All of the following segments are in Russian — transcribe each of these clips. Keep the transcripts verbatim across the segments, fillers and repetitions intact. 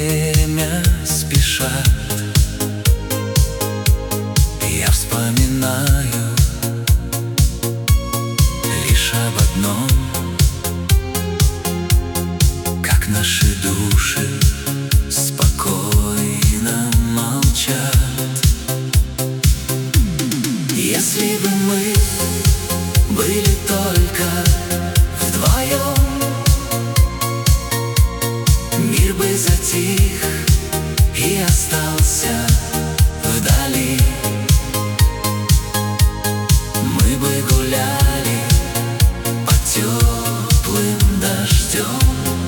время спешат. Я вспоминаю лишь об одном: как наши души спокойно молчат. Если бы мы были только вдвоем, мир бы затих и остался вдали. Мы бы гуляли под теплым дождем,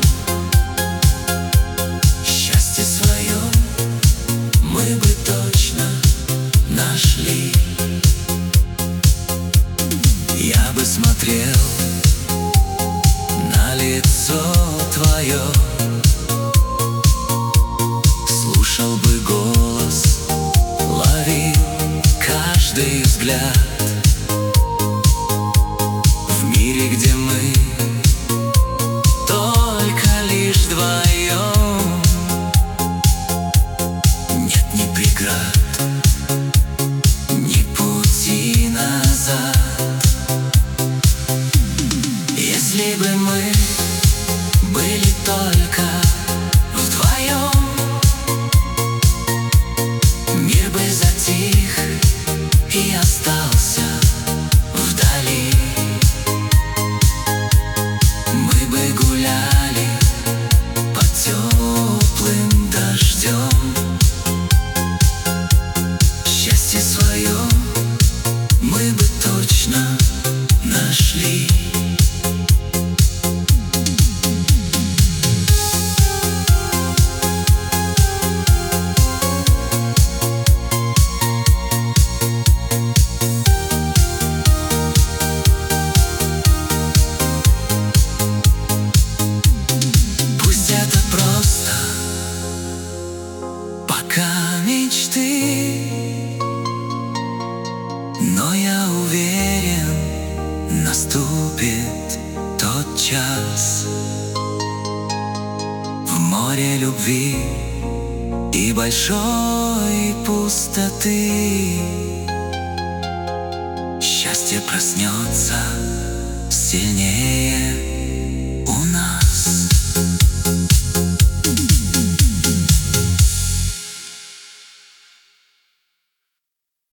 счастье свое мы бы точно нашли. Я бы смотрел на лицо твое, слушал бы голос, ловил каждый взгляд. В мире, где мы только лишь вдвоем, нет ни преград, ни пути назад. Если бы мы были только вдвоем, мир бы затих и остался вдали. Мы бы гуляли под теплым дождем, счастье свое мы бы точно нашли. Мечты, но я уверен, наступит тот час. В море любви и большой пустоты счастье проснется сильнее